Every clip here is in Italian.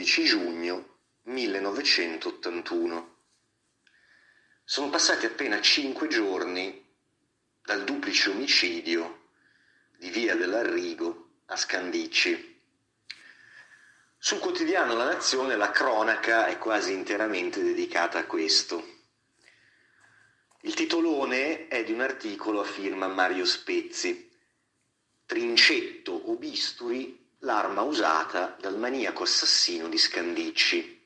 16 giugno 1981. Sono passati appena 5 giorni dal duplice omicidio di Via dell'Arrigo a Scandicci. Sul quotidiano La Nazione la cronaca è quasi interamente dedicata a questo. Il titolone è di un articolo a firma Mario Spezzi: Trincetto o bisturi, l'arma usata dal maniaco assassino di Scandicci.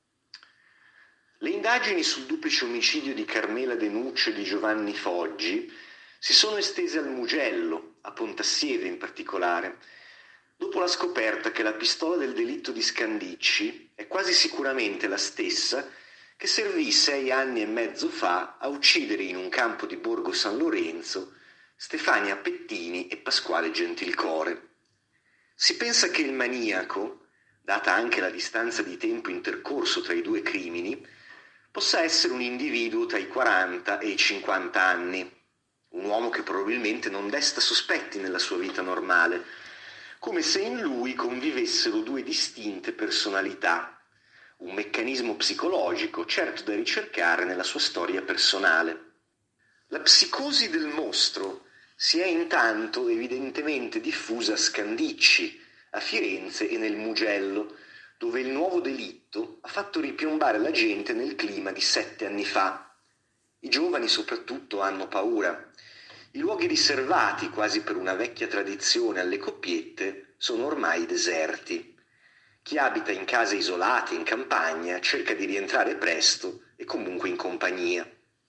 Le indagini sul duplice omicidio di Carmela De Nuccio e di Giovanni Foggi si sono estese al Mugello, a Pontassieve in particolare, dopo la scoperta che la pistola del delitto di Scandicci è quasi sicuramente la stessa che servì 6 anni e mezzo fa a uccidere in un campo di Borgo San Lorenzo Stefania Pettini e Pasquale Gentilcore. Si pensa che il maniaco, data anche la distanza di tempo intercorso tra i due crimini, possa essere un individuo tra i 40 e i 50 anni, un uomo che probabilmente non desta sospetti nella sua vita normale, come se in lui convivessero due distinte personalità, un meccanismo psicologico certo da ricercare nella sua storia personale. La psicosi del mostro si è intanto evidentemente diffusa a Scandicci, a Firenze e nel Mugello, dove il nuovo delitto ha fatto ripiombare la gente nel clima di 7 anni fa. I giovani soprattutto hanno paura. I luoghi riservati, quasi per una vecchia tradizione, alle coppiette sono ormai deserti. Chi abita in case isolate, in campagna, cerca di rientrare presto e comunque in compagnia.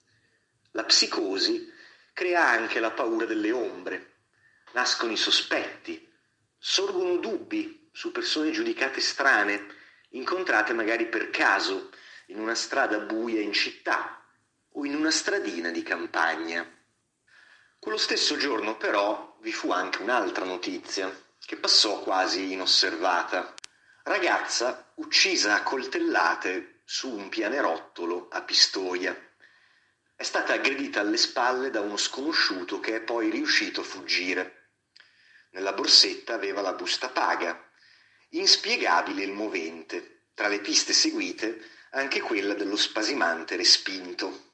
La psicosi crea anche la paura delle ombre. Nascono i sospetti, sorgono dubbi su persone giudicate strane, incontrate magari per caso in una strada buia in città o in una stradina di campagna. Quello stesso giorno però vi fu anche un'altra notizia che passò quasi inosservata. Ragazza uccisa a coltellate su un pianerottolo a Pistoia. È stata aggredita alle spalle da uno sconosciuto che è poi riuscito a fuggire. Nella borsetta aveva la busta paga. Inspiegabile il movente, tra le piste seguite anche quella dello spasimante respinto.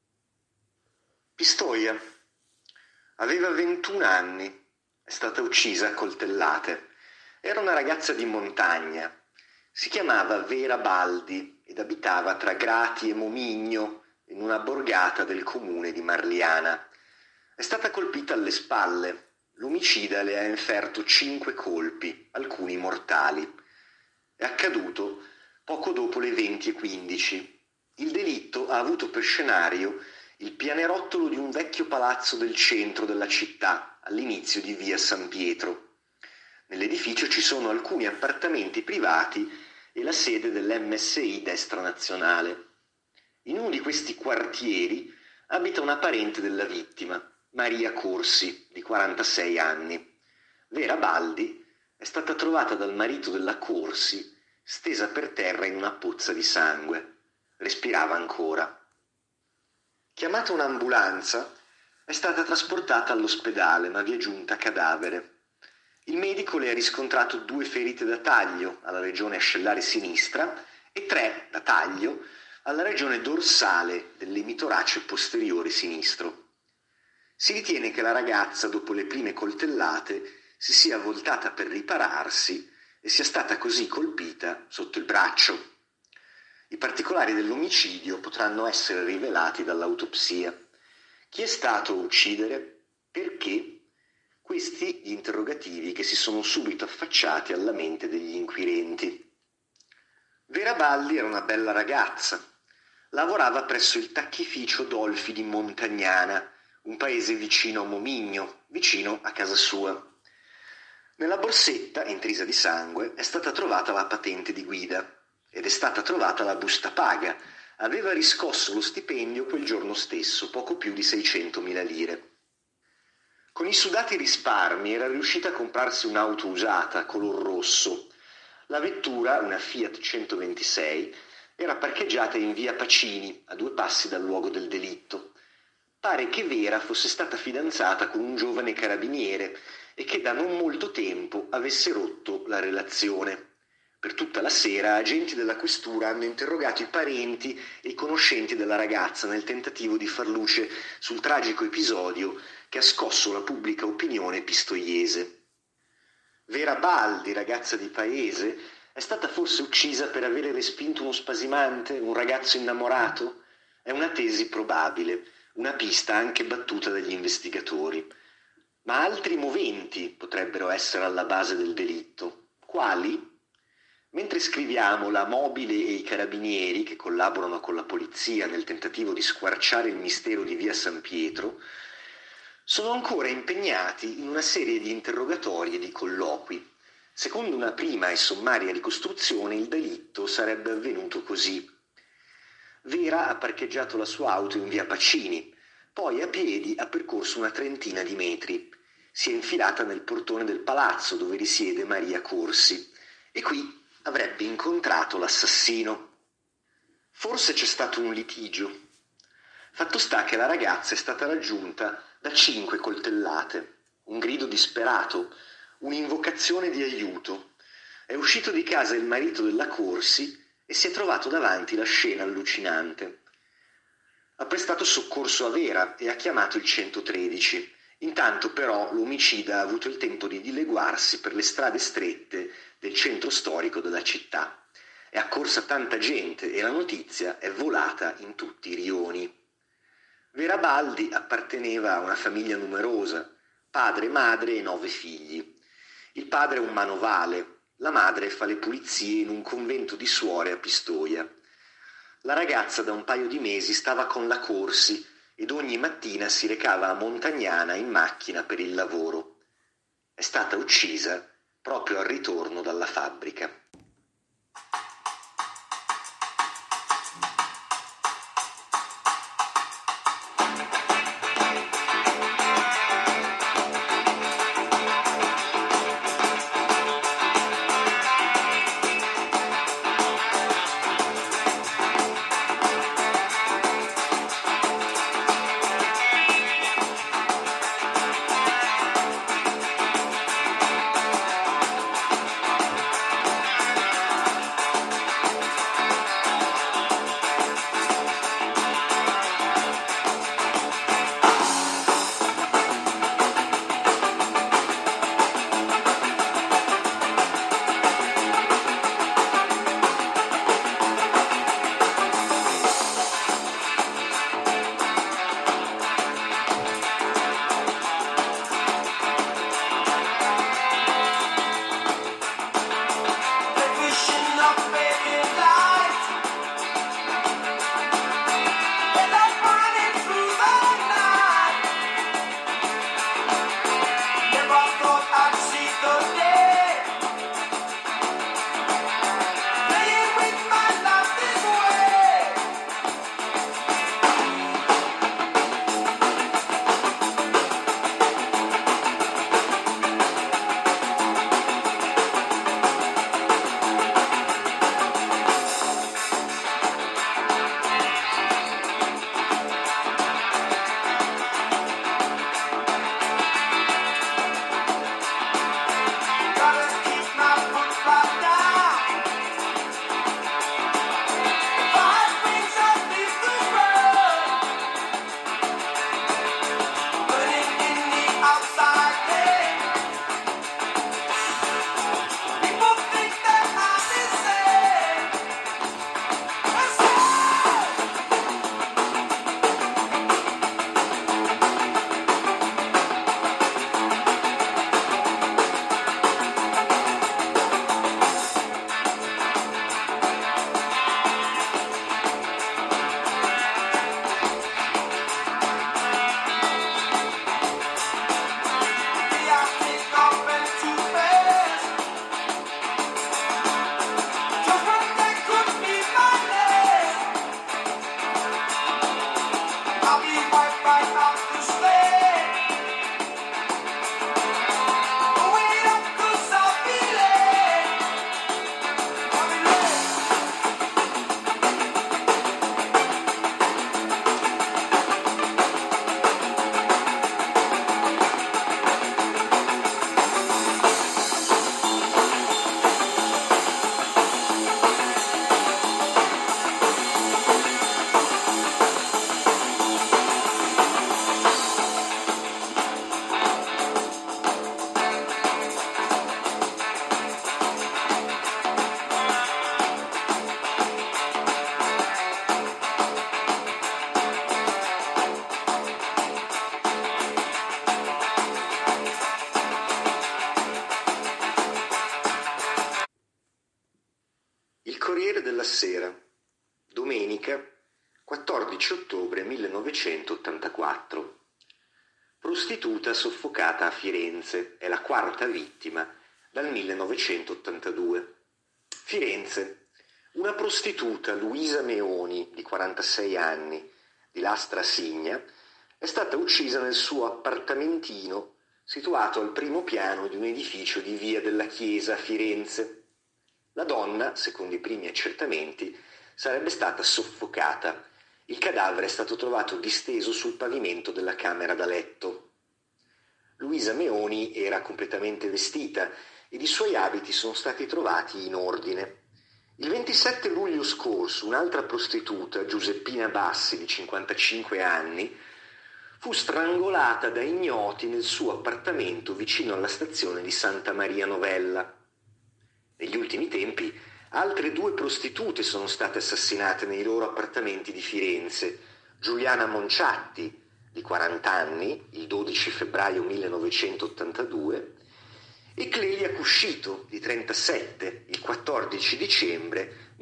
Pistoia. Aveva 21 anni, è stata uccisa a coltellate. Era una ragazza di montagna. Si chiamava Vera Baldi ed abitava tra Grati e Momigno, in una borgata del comune di Marliana. È stata colpita alle spalle. L'omicida le ha inferto 5 colpi, alcuni mortali. È accaduto poco dopo le 20:15. Il delitto ha avuto per scenario il pianerottolo di un vecchio palazzo del centro della città, all'inizio di via San Pietro. Nell'edificio ci sono alcuni appartamenti privati e la sede dell'MSI Destra Nazionale. In uno di questi quartieri abita una parente della vittima, Maria Corsi, di 46 anni. Vera Baldi è stata trovata dal marito della Corsi, stesa per terra in una pozza di sangue. Respirava ancora. Chiamata un'ambulanza, è stata trasportata all'ospedale, ma vi è giunta cadavere. Il medico le ha riscontrato 2 ferite da taglio alla regione ascellare sinistra e 3 da taglio alla regione dorsale dell'emitorace posteriore sinistro. Si ritiene che la ragazza, dopo le prime coltellate, si sia voltata per ripararsi e sia stata così colpita sotto il braccio. I particolari dell'omicidio potranno essere rivelati dall'autopsia. Chi è stato a uccidere? Perché? Questi gli interrogativi che si sono subito affacciati alla mente degli inquirenti. Vera Baldi era una bella ragazza. Lavorava presso il tacchificio Dolfi di Montagnana, un paese vicino a Momigno, vicino a casa sua. Nella borsetta, intrisa di sangue, è stata trovata la patente di guida ed è stata trovata la busta paga. Aveva riscosso lo stipendio quel giorno stesso, poco più di 600.000 lire. Con i sudati risparmi era riuscita a comprarsi un'auto usata, color rosso. La vettura, una Fiat 126, era parcheggiata in via Pacini, a 2 passi dal luogo del delitto. Pare che Vera fosse stata fidanzata con un giovane carabiniere e che da non molto tempo avesse rotto la relazione. Per tutta la sera agenti della questura hanno interrogato i parenti e i conoscenti della ragazza nel tentativo di far luce sul tragico episodio che ha scosso la pubblica opinione pistoiese. Vera Baldi, ragazza di paese, è stata forse uccisa per avere respinto uno spasimante, un ragazzo innamorato? È una tesi probabile, una pista anche battuta dagli investigatori. Ma altri moventi potrebbero essere alla base del delitto. Quali? Mentre scriviamo, la Mobile e i carabinieri, che collaborano con la polizia nel tentativo di squarciare il mistero di via San Pietro, sono ancora impegnati in una serie di interrogatori e di colloqui. Secondo una prima e sommaria ricostruzione, il delitto sarebbe avvenuto così. Vera ha parcheggiato la sua auto in via Pacini, poi a piedi ha percorso una trentina di metri. Si è infilata nel portone del palazzo dove risiede Maria Corsi e qui avrebbe incontrato l'assassino. Forse c'è stato un litigio. Fatto sta che la ragazza è stata raggiunta da 5 coltellate, un grido disperato, un'invocazione di aiuto. È uscito di casa il marito della Corsi e si è trovato davanti la scena allucinante. Ha prestato soccorso a Vera e ha chiamato il 113. Intanto però l'omicida ha avuto il tempo di dileguarsi per le strade strette del centro storico della città. È accorsa tanta gente e la notizia è volata in tutti i rioni. Vera Baldi apparteneva a una famiglia numerosa, padre, madre e 9 figli. Il padre è un manovale, la madre fa le pulizie in un convento di suore a Pistoia. La ragazza da un paio di mesi stava con la Corsi ed ogni mattina si recava a Montagnana in macchina per il lavoro. È stata uccisa proprio al ritorno dalla fabbrica. Corriere della Sera, domenica 14 ottobre 1984. Prostituta soffocata a Firenze, è la quarta vittima dal 1982. Firenze. Una prostituta, Luisa Meoni, di 46 anni, di Lastra Signa, è stata uccisa nel suo appartamentino situato al primo piano di un edificio di Via della Chiesa a Firenze. La donna, secondo i primi accertamenti, sarebbe stata soffocata. Il cadavere è stato trovato disteso sul pavimento della camera da letto. Luisa Meoni era completamente vestita ed i suoi abiti sono stati trovati in ordine. Il 27 luglio scorso un'altra prostituta, Giuseppina Bassi, di 55 anni, fu strangolata da ignoti nel suo appartamento vicino alla stazione di Santa Maria Novella. Negli ultimi tempi altre 2 prostitute sono state assassinate nei loro appartamenti di Firenze. Giuliana Monciatti, di 40 anni, il 12 febbraio 1982, e Clelia Cuscito, di 37, il 14 dicembre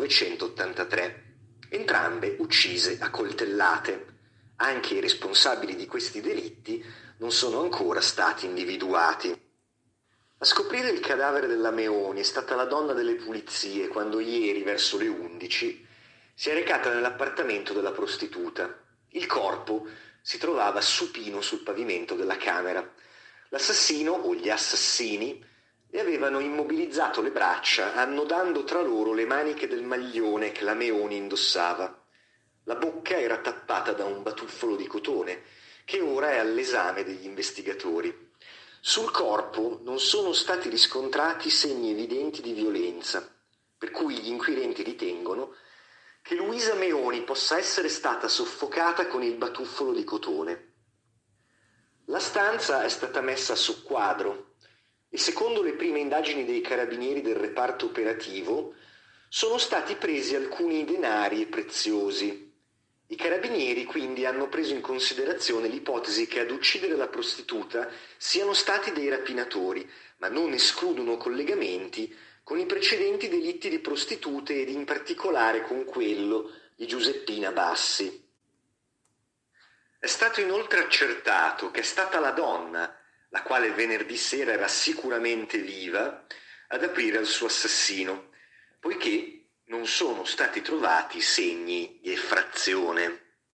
1983, entrambe uccise a coltellate. Anche i responsabili di questi delitti non sono ancora stati individuati. A scoprire il cadavere della Meoni è stata la donna delle pulizie quando ieri, verso le 11, si è recata nell'appartamento della prostituta. Il corpo si trovava supino sul pavimento della camera. L'assassino o gli assassini le avevano immobilizzato le braccia annodando tra loro le maniche del maglione che la Meoni indossava. La bocca era tappata da un batuffolo di cotone che ora è all'esame degli investigatori. Sul corpo non sono stati riscontrati segni evidenti di violenza, per cui gli inquirenti ritengono che Luisa Meoni possa essere stata soffocata con il batuffolo di cotone. La stanza è stata messa a soqquadro e secondo le prime indagini dei carabinieri del reparto operativo sono stati presi alcuni denari e preziosi. I carabinieri quindi hanno preso in considerazione l'ipotesi che ad uccidere la prostituta siano stati dei rapinatori, ma non escludono collegamenti con i precedenti delitti di prostitute ed in particolare con quello di Giuseppina Bassi. È stato inoltre accertato che è stata la donna, la quale venerdì sera era sicuramente viva, ad aprire al suo assassino, poiché non sono stati trovati segni di effrazione.